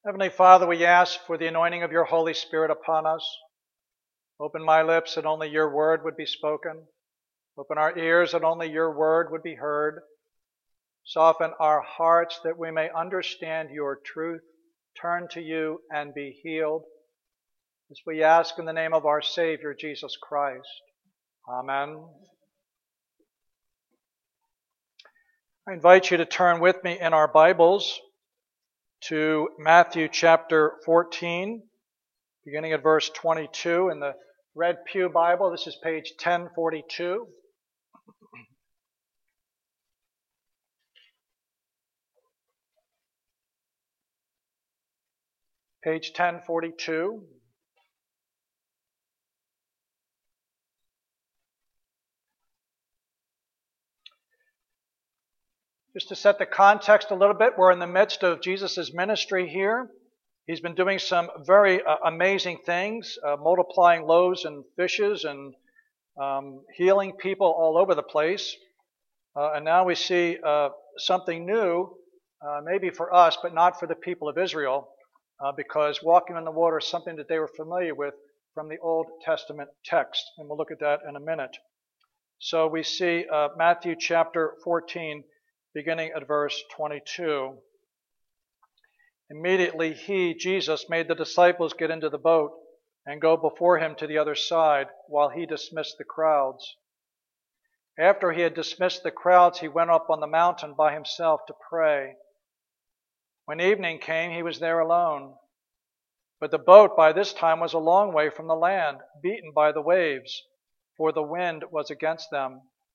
Heavenly Father, we ask for the anointing of your Holy Spirit upon us. Open my lips that only your word would be spoken. Open our ears that only your word would be heard. Soften our hearts that we may understand your truth, turn to you and be healed. As we ask in the name of our Savior, Jesus Christ. Amen. I invite you to turn with me in our Bibles to Matthew chapter 14, beginning at verse 22 in the Red Pew Bible. This is page 1042. Page 1042. Just to set the context a little bit, we're in the midst of Jesus' ministry here. He's been doing some very amazing things, multiplying loaves and fishes and healing people all over the place. And now we see something new, maybe for us, but not for the people of Israel, because walking on the water is something that they were familiar with from the Old Testament text. And we'll look at that in a minute. So we see Matthew chapter 14, beginning at verse 22. Immediately he, Jesus, made the disciples get into the boat and go before him to the other side while he dismissed the crowds. After he had dismissed the crowds, he went up on the mountain by himself to pray. When evening came, he was there alone. But the boat by this time was a long way from the land, beaten by the waves, for the wind was against them.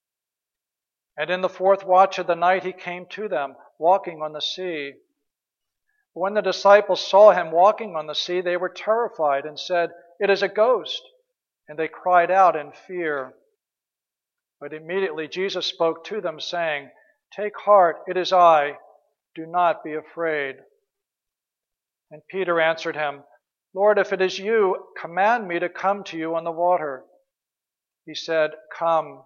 And in the fourth watch of the night he came to them, walking on the sea. But when the disciples saw him walking on the sea, they were terrified and said, "It is a ghost." And they cried out in fear. But immediately Jesus spoke to them, saying, "Take heart, it is I. Do not be afraid." And Peter answered him, "Lord, if it is you, command me to come to you on the water." He said, "Come."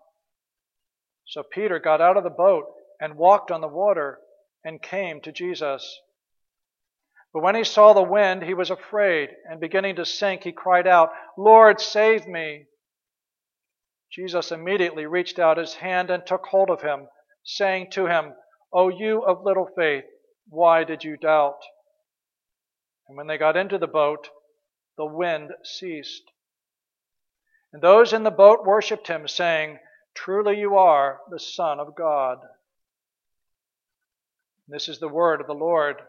So Peter got out of the boat and walked on the water and came to Jesus. But when he saw the wind, he was afraid, and beginning to sink, he cried out, "Lord, save me." Jesus immediately reached out his hand and took hold of him, saying to him, "O you of little faith, why did you doubt?" And when they got into the boat, the wind ceased. And those in the boat worshipped him, saying, "Truly you are the Son of God." This is the word of the Lord.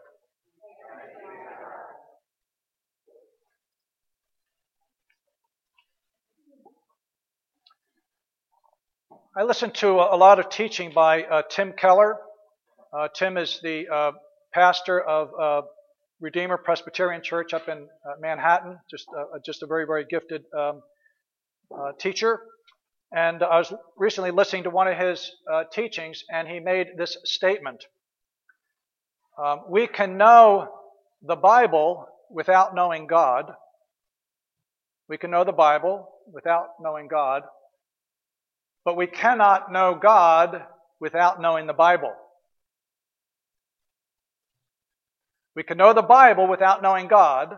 I listened to a lot of teaching by Tim Keller. Tim is the pastor of Redeemer Presbyterian Church up in Manhattan, just a very, very gifted teacher. And I was recently listening to one of his teachings, and he made this statement. We can know the Bible without knowing God. We can know the Bible without knowing God. But we cannot know God without knowing the Bible. We can know the Bible without knowing God.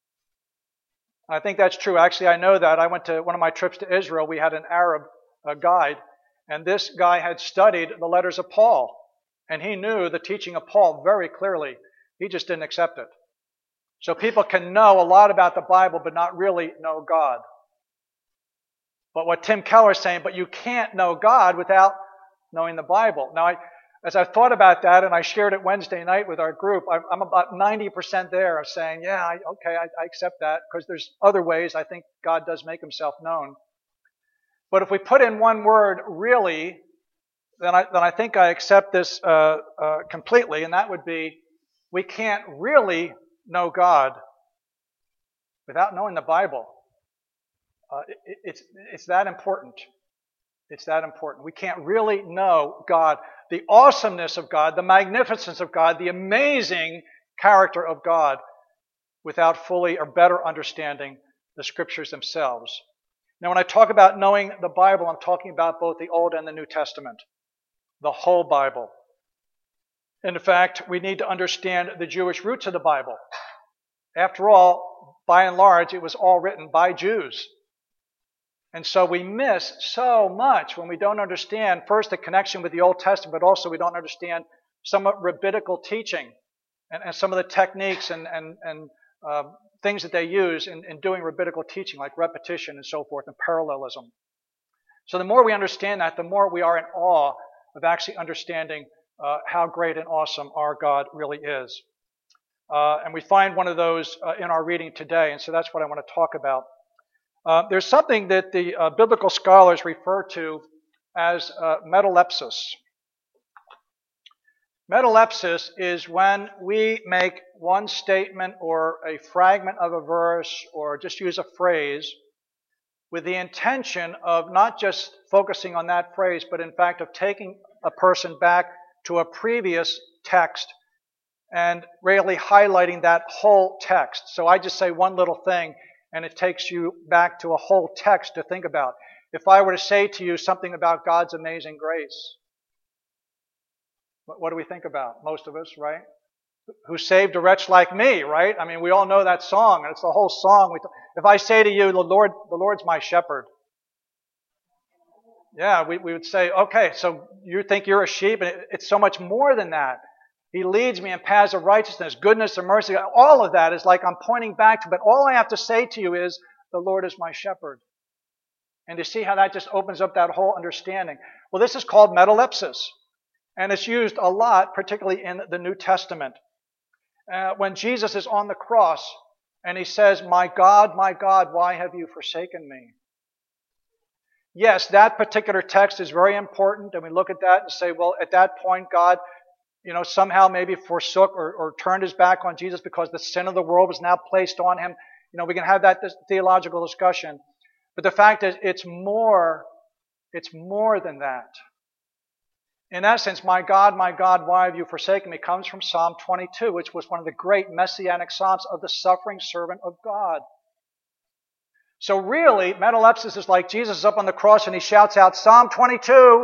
I think that's true. Actually, I know that. I went to one of my trips to Israel. We had an Arab guide, and this guy had studied the letters of Paul, and he knew the teaching of Paul very clearly. He just didn't accept it. So people can know a lot about the Bible, but not really know God. But what Tim Keller is saying, but you can't know God without knowing the Bible. Now, as I thought about that, and I shared it Wednesday night with our group, I'm about 90% there of saying, yeah, I accept that, because there's other ways I think God does make himself known. But if we put in one word, really, then I think I accept this completely, and that would be, we can't really know God without knowing the Bible. It's that important. It's that important. We can't really know God, the awesomeness of God, the magnificence of God, the amazing character of God, without fully or better understanding the Scriptures themselves. Now, when I talk about knowing the Bible, I'm talking about both the Old and the New Testament, the whole Bible. In fact, we need to understand the Jewish roots of the Bible. After all, by and large, it was all written by Jews. And so we miss so much when we don't understand, first, the connection with the Old Testament, but also we don't understand some of rabbinical teaching and some of the techniques and things that they use in doing rabbinical teaching, like repetition and so forth, and parallelism. So the more we understand that, the more we are in awe of actually understanding how great and awesome our God really is. And we find one of those in our reading today, and so that's what I want to talk about. There's something that the biblical scholars refer to as metalepsis. Metalepsis is when we make one statement or a fragment of a verse or just use a phrase with the intention of not just focusing on that phrase, but in fact of taking a person back to a previous text and really highlighting that whole text. So I just say one little thing, and it takes you back to a whole text to think about. If I were to say to you something about God's amazing grace, what do we think about? Most of us, right? Who saved a wretch like me, right? I mean, we all know that song, and it's the whole song. If I say to you, the Lord's my shepherd. Yeah, we would say, okay, so you think you're a sheep, and it's so much more than that. He leads me in paths of righteousness, goodness and mercy. All of that is like I'm pointing back to, but all I have to say to you is, the Lord is my shepherd. And to see how that just opens up that whole understanding. Well, this is called metalepsis. And it's used a lot, particularly in the New Testament. When Jesus is on the cross and he says, my God, why have you forsaken me? Yes, that particular text is very important. And we look at that and say, well, at that point, God, somehow maybe forsook or turned his back on Jesus because the sin of the world was now placed on him. We can have that theological discussion. But the fact is, it's more than that. In essence, my God, why have you forsaken me, comes from Psalm 22, which was one of the great messianic psalms of the suffering servant of God. So really, metalepsis is like Jesus is up on the cross and he shouts out, Psalm 22.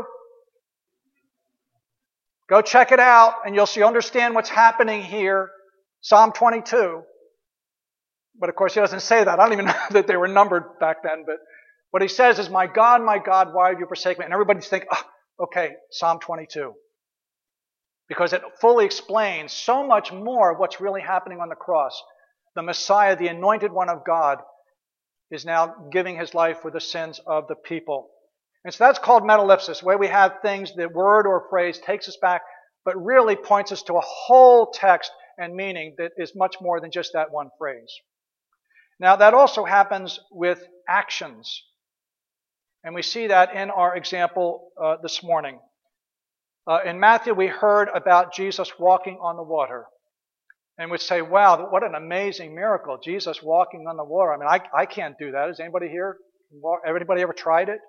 Go check it out and you'll understand what's happening here. Psalm 22. But of course he doesn't say that. I don't even know that they were numbered back then. But what he says is, my God, why have you forsaken me? And everybody's thinking, okay, Psalm 22. Because it fully explains so much more of what's really happening on the cross. The Messiah, the anointed one of God, is now giving his life for the sins of the people. And so that's called metalepsis, where we have things, the word or phrase takes us back, but really points us to a whole text and meaning that is much more than just that one phrase. Now, that also happens with actions. And we see that in our example this morning. In Matthew, we heard about Jesus walking on the water. And we'd say, wow, what an amazing miracle, Jesus walking on the water. I mean, I can't do that. Is anybody here? Everybody ever tried it?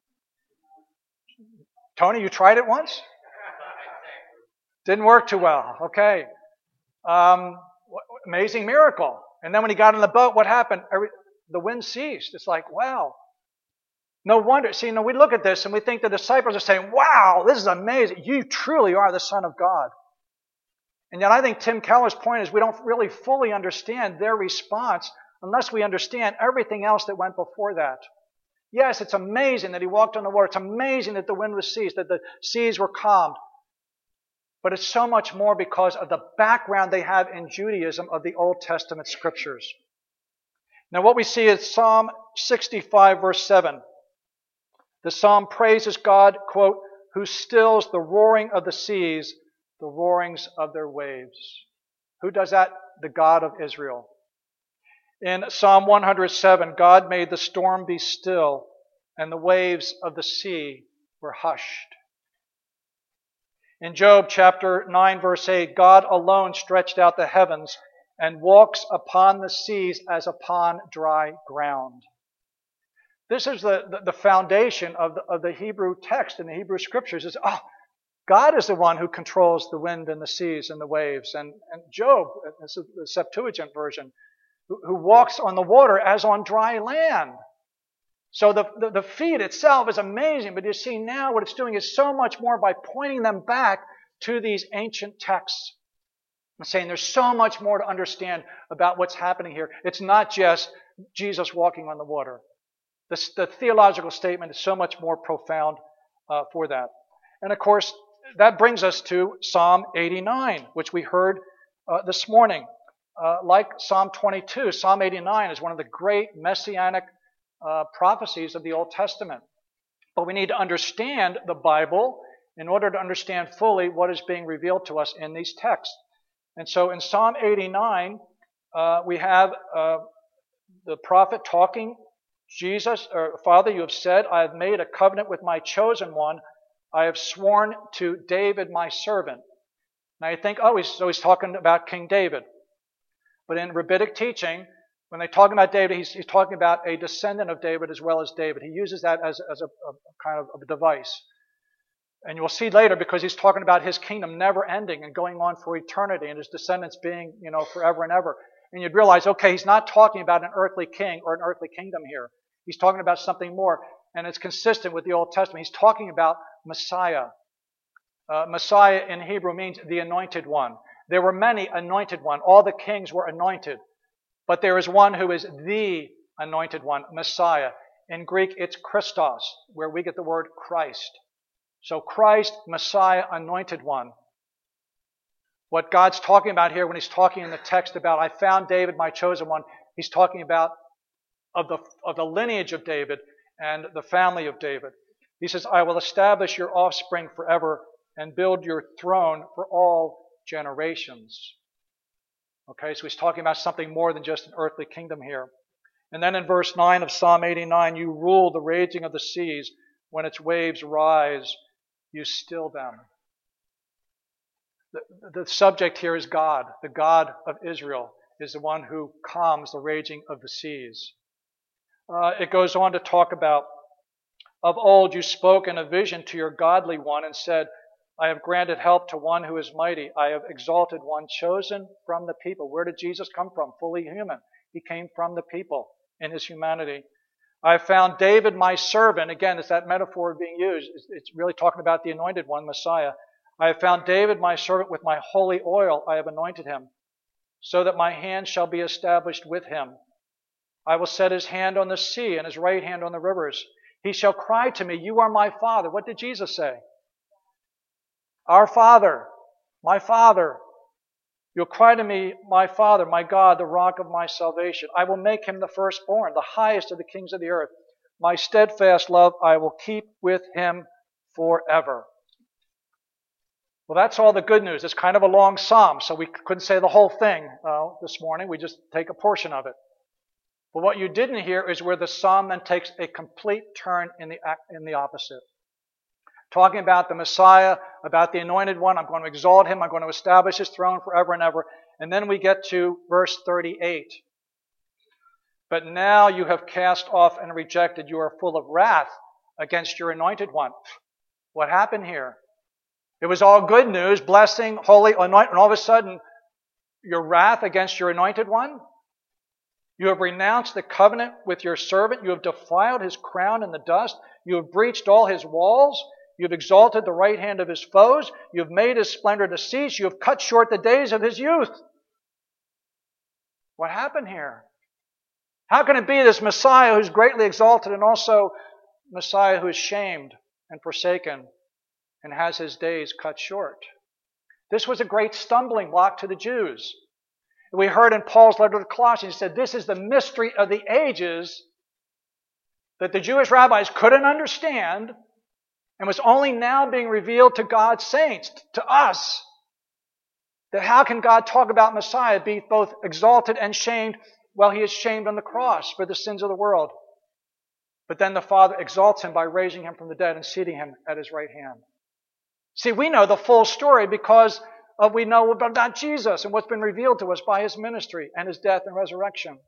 Tony, you tried it once? Didn't work too well. Okay. Amazing miracle. And then when he got in the boat, what happened? The wind ceased. It's like, wow. No wonder. See, we look at this and we think the disciples are saying, wow, this is amazing. You truly are the Son of God. And yet I think Tim Keller's point is we don't really fully understand their response unless we understand everything else that went before that. Yes, it's amazing that he walked on the water. It's amazing that the wind was ceased, that the seas were calmed. But it's so much more because of the background they have in Judaism of the Old Testament scriptures. Now what we see is Psalm 65, verse 7. The psalm praises God, quote, who stills the roaring of the seas, the roarings of their waves. Who does that? The God of Israel. In Psalm 107, God made the storm be still, and the waves of the sea were hushed. In Job chapter 9, verse 8, God alone stretched out the heavens and walks upon the seas as upon dry ground. This is the foundation of the Hebrew text and the Hebrew scriptures. Is God is the one who controls the wind and the seas and the waves. And Job, this is the Septuagint version, who walks on the water as on dry land. So the feat itself is amazing, but you see now what it's doing is so much more by pointing them back to these ancient texts. I'm saying there's so much more to understand about what's happening here. It's not just Jesus walking on the water. The theological statement is so much more profound for that. And of course, that brings us to Psalm 89, which we heard this morning. Like Psalm 22, Psalm 89 is one of the great messianic prophecies of the Old Testament. But we need to understand the Bible in order to understand fully what is being revealed to us in these texts. And so in Psalm 89, we have the prophet talking, Jesus, or Father, you have said, I have made a covenant with my chosen one. I have sworn to David, my servant. Now you think, so he's talking about King David. But in rabbinic teaching, when they talk about David, he's talking about a descendant of David as well as David. He uses that as a kind of a device. And you'll see later, because he's talking about his kingdom never ending and going on for eternity and his descendants being, forever and ever. And you'd realize, okay, he's not talking about an earthly king or an earthly kingdom here. He's talking about something more. And it's consistent with the Old Testament. He's talking about Messiah. Messiah in Hebrew means the anointed one. There were many anointed one. All the kings were anointed. But there is one who is the anointed one, Messiah. In Greek, it's Christos, where we get the word Christ. So Christ, Messiah, anointed one. What God's talking about here when he's talking in the text about, I found David, my chosen one, he's talking about of the lineage of David and the family of David. He says, I will establish your offspring forever and build your throne for all generations. Okay, so he's talking about something more than just an earthly kingdom here. And then in verse 9 of Psalm 89, you rule the raging of the seas. When its waves rise, you still them. The subject here is God. The God of Israel is the one who calms the raging of the seas. It goes on to talk about, of old you spoke in a vision to your godly one and said, I have granted help to one who is mighty. I have exalted one chosen from the people. Where did Jesus come from? Fully human. He came from the people in his humanity. I have found David my servant. Again, it's that metaphor being used. It's really talking about the anointed one, Messiah. I have found David my servant with my holy oil. I have anointed him, so that my hand shall be established with him. I will set his hand on the sea and his right hand on the rivers. He shall cry to me, you are my Father. What did Jesus say? Our Father, my Father. You'll cry to me, my Father, my God, the rock of my salvation. I will make him the firstborn, the highest of the kings of the earth. My steadfast love I will keep with him forever. Well, that's all the good news. It's kind of a long psalm, so we couldn't say the whole thing this morning. We just take a portion of it. But what you didn't hear is where the psalm then takes a complete turn in the opposite. Talking about the Messiah, about the anointed one. I'm going to exalt him. I'm going to establish his throne forever and ever. And then we get to verse 38. But now you have cast off and rejected. You are full of wrath against your anointed one. What happened here? It was all good news, blessing, holy, anointed, and all of a sudden, your wrath against your anointed one? You have renounced the covenant with your servant. You have defiled his crown in the dust. You have breached all his walls. You have exalted the right hand of his foes. You have made his splendor to cease. You have cut short the days of his youth. What happened here? How can it be this Messiah who's greatly exalted and also Messiah who is shamed and forsaken and has his days cut short? This was a great stumbling block to the Jews. We heard in Paul's letter to the Colossians, he said, this is the mystery of the ages that the Jewish rabbis couldn't understand and was only now being revealed to God's saints, to us. That how can God talk about Messiah, be both exalted and shamed, while he is shamed on the cross for the sins of the world? But then the Father exalts him by raising him from the dead and seating him at his right hand. See, we know the full story because we know about Jesus and what's been revealed to us by his ministry and his death and resurrection.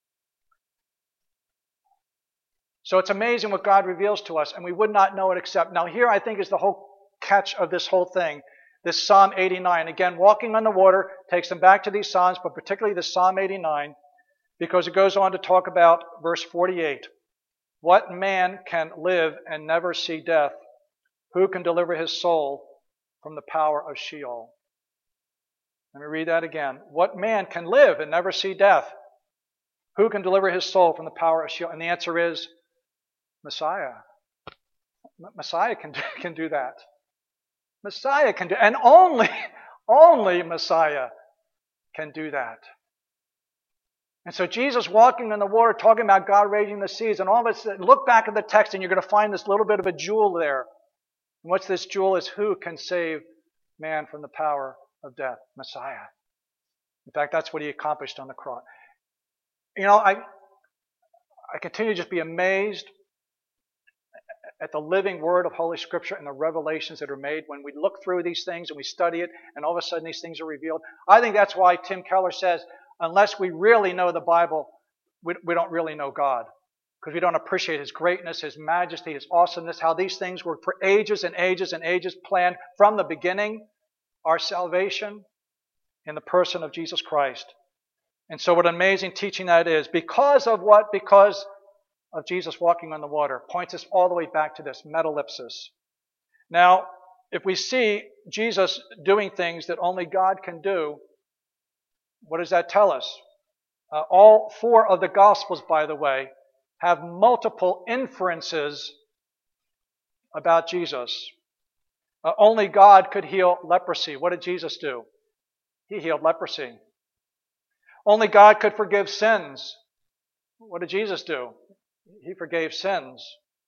So it's amazing what God reveals to us, and we would not know it except. Now here I think is the whole catch of this whole thing. This Psalm 89. Again, walking on the water takes them back to these Psalms, but particularly this Psalm 89, because it goes on to talk about verse 48. What man can live and never see death? Who can deliver his soul from the power of Sheol? Let me read that again. What man can live and never see death? Who can deliver his soul from the power of Sheol? And the answer is Messiah. Messiah can do that. Messiah can do, and only Messiah can do that. And so Jesus walking in the water, talking about God raising the seas, and all of us, look back at the text and you're going to find this little bit of a jewel there. And what's this jewel is who can save man from the power of death? Messiah. In fact, that's what he accomplished on the cross. You know, I continue to just be amazed at the living word of Holy Scripture and the revelations that are made when we look through these things and we study it and all of a sudden these things are revealed. I think that's why Tim Keller says, unless we really know the Bible, we don't really know God. Because we don't appreciate His greatness, His majesty, His awesomeness, how these things were for ages and ages and ages planned from the beginning, our salvation in the person of Jesus Christ. And so what an amazing teaching that is. Because of what? Because of Jesus walking on the water. Points us all the way back to this metalepsis. Now, if we see Jesus doing things that only God can do, what does that tell us? All four of the Gospels, by the way, have multiple inferences about Jesus. Only God could heal leprosy. What did Jesus do? He healed leprosy. Only God could forgive sins. What did Jesus do? He forgave sins.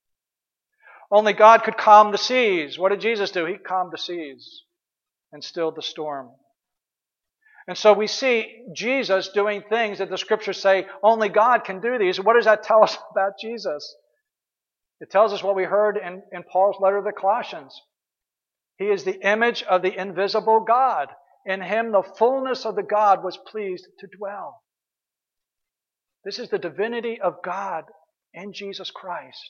Only God could calm the seas. What did Jesus do? He calmed the seas and stilled the storm. And so we see Jesus doing things that the Scriptures say only God can do these. What does that tell us about Jesus? It tells us what we heard in Paul's letter to the Colossians. He is the image of the invisible God. In Him the fullness of the God was pleased to dwell. This is the divinity of God in Jesus Christ.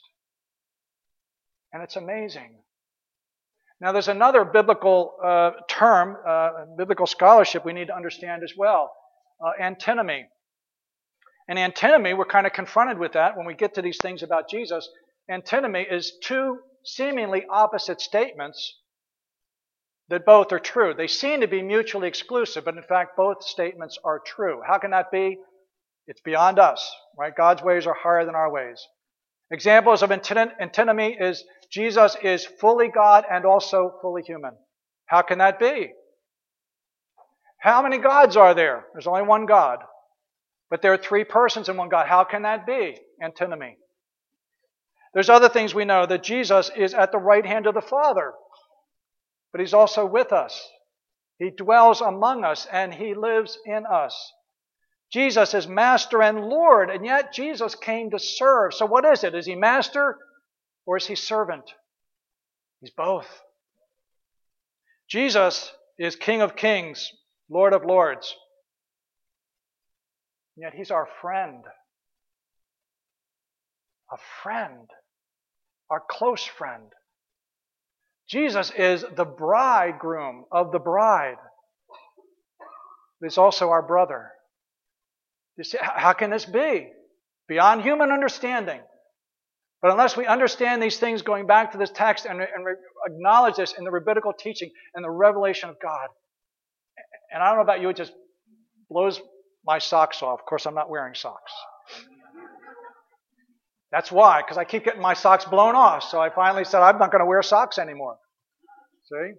And it's amazing. Now there's another biblical term, biblical scholarship we need to understand as well. Antinomy. And antinomy, we're kind of confronted with that when we get to these things about Jesus. Antinomy is two seemingly opposite statements that both are true. They seem to be mutually exclusive, but in fact both statements are true. How can that be? It's beyond us, right? God's ways are higher than our ways. Examples of antinomy is Jesus is fully God and also fully human. How can that be? How many gods are there? There's only one God. But there are three persons in one God. How can that be? Antinomy. There's other things we know, that Jesus is at the right hand of the Father. But He's also with us. He dwells among us and He lives in us. Jesus is Master and Lord, and yet Jesus came to serve. So what is it? Is He Master or is He servant? He's both. Jesus is King of Kings, Lord of Lords. And yet He's our friend. A friend. Our close friend. Jesus is the bridegroom of the bride. He's also our brother. You see, how can this be? Beyond human understanding. But unless we understand these things going back to this text and acknowledge this in the rabbinical teaching and the revelation of God. And I don't know about you, it just blows my socks off. Of course, I'm not wearing socks. That's why, because I keep getting my socks blown off. So I finally said, I'm not going to wear socks anymore. See?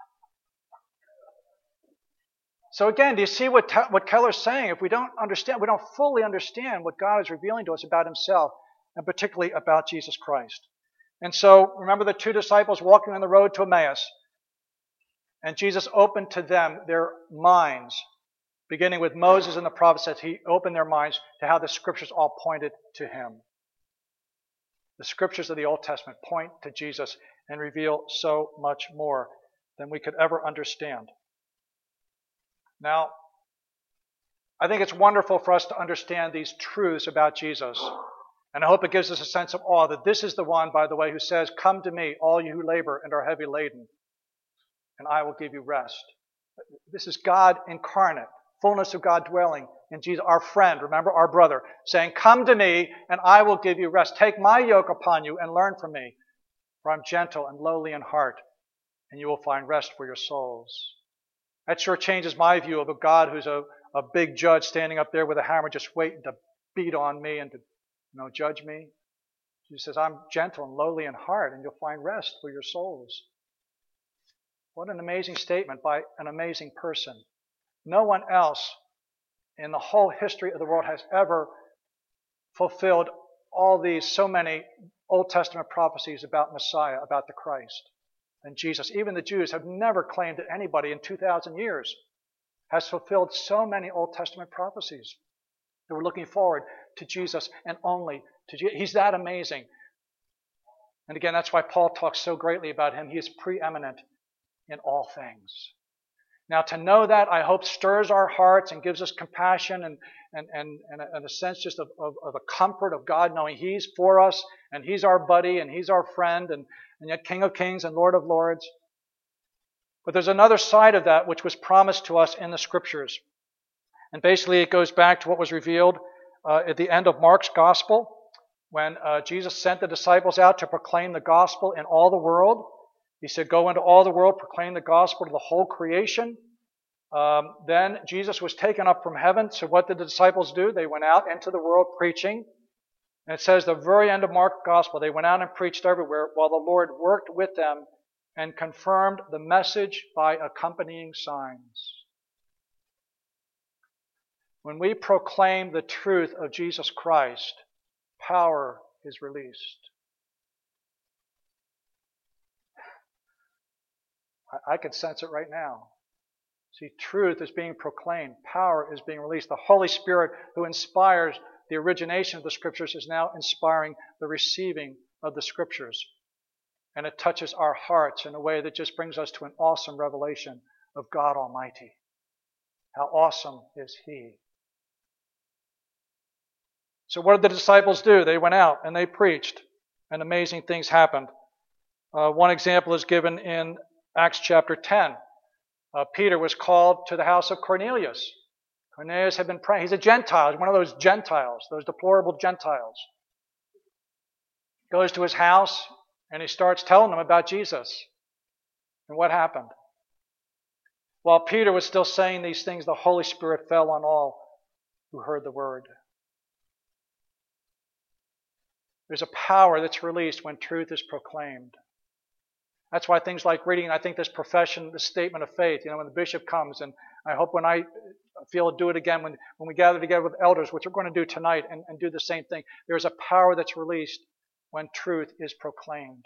So again, do you see what Keller's saying? If we don't understand, we don't fully understand what God is revealing to us about Himself, and particularly about Jesus Christ. And so, remember the two disciples walking on the road to Emmaus. And Jesus opened to them their minds, beginning with Moses and the prophets, that He opened their minds to how the Scriptures all pointed to Him. The Scriptures of the Old Testament point to Jesus and reveal so much more than we could ever understand. Now, I think it's wonderful for us to understand these truths about Jesus. And I hope it gives us a sense of awe that this is the one, by the way, who says, "Come to me, all you who labor and are heavy laden, and I will give you rest." This is God incarnate, fullness of God dwelling in Jesus, our friend, remember, our brother, saying, "Come to me, and I will give you rest. Take my yoke upon you and learn from me, for I'm gentle and lowly in heart, and you will find rest for your souls." That sure changes my view of a God who's a big judge standing up there with a hammer just waiting to beat on me and to judge me. Jesus says, I'm gentle and lowly in heart, and you'll find rest for your souls. What an amazing statement by an amazing person. No one else in the whole history of the world has ever fulfilled so many Old Testament prophecies about Messiah, about the Christ, and Jesus. Even the Jews have never claimed that anybody in 2,000 years has fulfilled so many Old Testament prophecies. They were looking forward to Jesus and only to Jesus. He's that amazing. And again, that's why Paul talks so greatly about him. He is preeminent in all things. Now, to know that, I hope, stirs our hearts and gives us compassion and a sense just of a comfort of God, knowing He's for us and He's our buddy and He's our friend and yet King of Kings and Lord of Lords. But there's another side of that which was promised to us in the Scriptures. And basically it goes back to what was revealed at the end of Mark's Gospel when Jesus sent the disciples out to proclaim the gospel in all the world. He said, go into all the world, proclaim the gospel to the whole creation. Then Jesus was taken up from heaven. So what did the disciples do? They went out into the world preaching. And it says the very end of Mark's Gospel, they went out and preached everywhere while the Lord worked with them and confirmed the message by accompanying signs. When we proclaim the truth of Jesus Christ, power is released. I can sense it right now. See, truth is being proclaimed. Power is being released. The Holy Spirit who inspires the origination of the Scriptures is now inspiring the receiving of the Scriptures. And it touches our hearts in a way that just brings us to an awesome revelation of God Almighty. How awesome is He? So what did the disciples do? They went out and they preached, and amazing things happened. One example is given in Acts chapter 10. Peter was called to the house of Cornelius. Cornelius had been praying. He's a Gentile. He's one of those Gentiles, those deplorable Gentiles. Goes to his house and he starts telling them about Jesus. And what happened? While Peter was still saying these things, the Holy Spirit fell on all who heard the word. There's a power that's released when truth is proclaimed. That's why things like reading, I think, this profession, this statement of faith, when the bishop comes, and I hope when I feel to do it again, when we gather together with elders, which we're going to do tonight, and do the same thing. There's a power that's released when truth is proclaimed.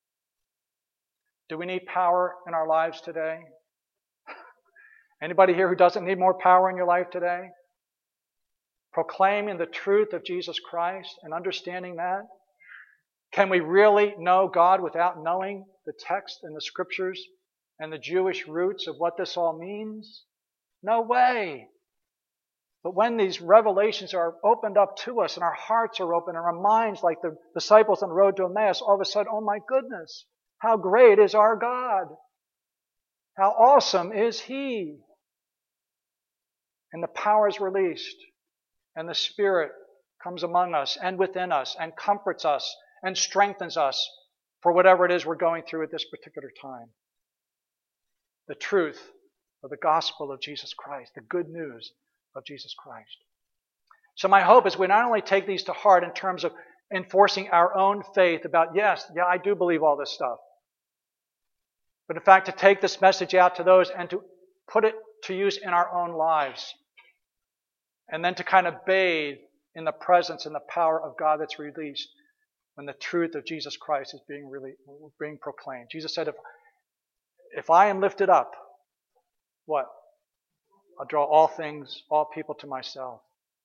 Do we need power in our lives today? Anybody here who doesn't need more power in your life today? Proclaiming the truth of Jesus Christ and understanding that? Can we really know God without knowing the text and the Scriptures and the Jewish roots of what this all means? No way. But when these revelations are opened up to us and our hearts are open and our minds, like the disciples on the road to Emmaus, all of a sudden, oh my goodness, how great is our God? How awesome is He? And the power is released, and the Spirit comes among us and within us and comforts us and strengthens us for whatever it is we're going through at this particular time. The truth of the gospel of Jesus Christ, the good news of Jesus Christ. So my hope is we not only take these to heart in terms of enforcing our own faith about, I do believe all this stuff. But in fact, to take this message out to those and to put it to use in our own lives. And then to kind of bathe in the presence and the power of God that's released when the truth of Jesus Christ is being proclaimed. Jesus said, if I am lifted up, what? I'll draw all people to myself.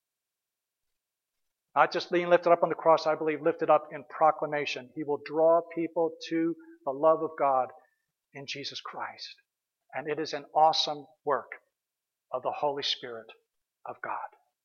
Not just being lifted up on the cross, I believe lifted up in proclamation. He will draw people to the love of God in Jesus Christ. And it is an awesome work of the Holy Spirit of God.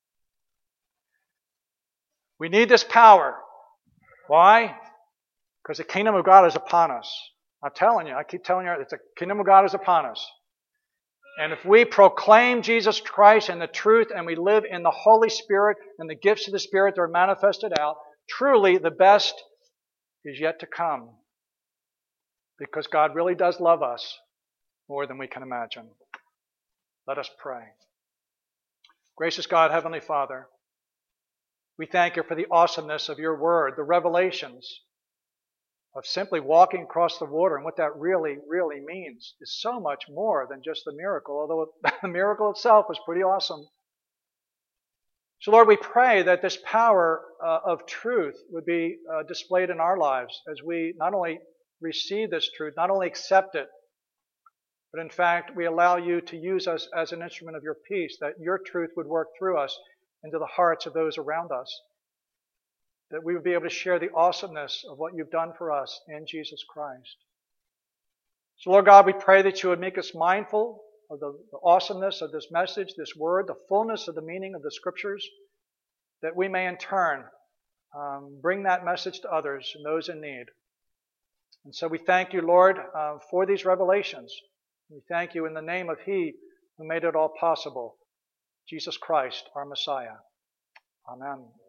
We need this power. Why? Because the kingdom of God is upon us. I'm telling you, I keep telling you, the kingdom of God is upon us. And if we proclaim Jesus Christ and the truth and we live in the Holy Spirit and the gifts of the Spirit that are manifested out, truly the best is yet to come. Because God really does love us more than we can imagine. Let us pray. Gracious God, Heavenly Father, we thank you for the awesomeness of your word, the revelations of simply walking across the water, and what that really, really means is so much more than just the miracle, although the miracle itself was pretty awesome. So Lord, we pray that this power of truth would be displayed in our lives as we not only receive this truth, not only accept it, but in fact we allow you to use us as an instrument of your peace, that your truth would work through us into the hearts of those around us, that we would be able to share the awesomeness of what you've done for us in Jesus Christ. So Lord God, we pray that you would make us mindful of the awesomeness of this message, this word, the fullness of the meaning of the Scriptures, that we may in turn bring that message to others and those in need. And so we thank you, Lord, for these revelations. We thank you in the name of He who made it all possible, Jesus Christ, our Messiah. Amen.